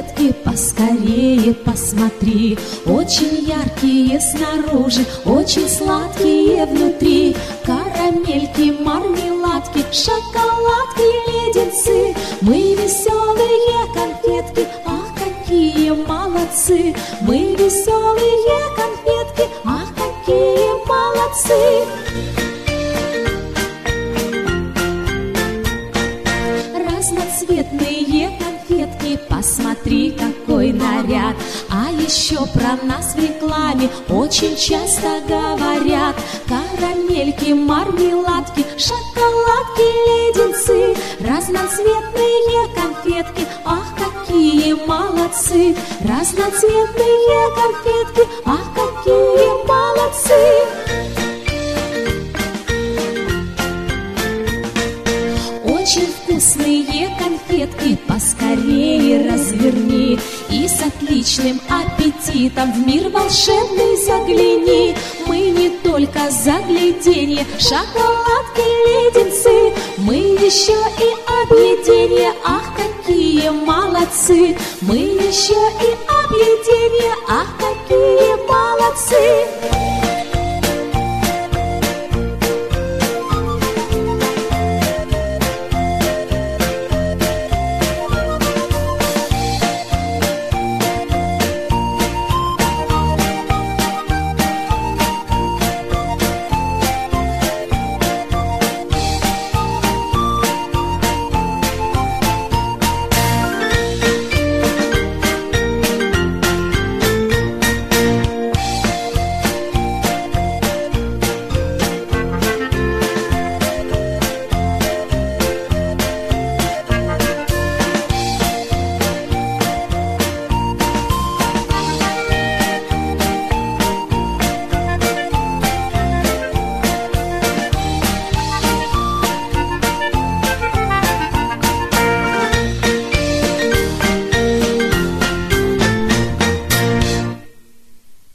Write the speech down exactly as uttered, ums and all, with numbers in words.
конфетки поскорее посмотри. Очень яркие снаружи, очень сладкие внутри. Карамельки, мармеладки, шоколадки, леденцы. Мы веселые конфетки, ах, какие молодцы. Мы веселые конфетки, ах, какие молодцы. Разноцветные конфетки, посмотри, какой наряд. А еще про нас в рекламе очень часто говорят. Карамельки, мармеладки, шоколадки, леденцы. Разноцветные конфетки, ах, какие молодцы. Разноцветные конфетки, ах, какие молодцы. Очень вкусные конфетки поскорее разверни и с отличным аппетитом в мир волшебный загляни. Мы не только загляденье, шоколадки, леденцы, мы еще и объеденье, ах, какие молодцы. Мы еще и объеденье, ах, какие молодцы.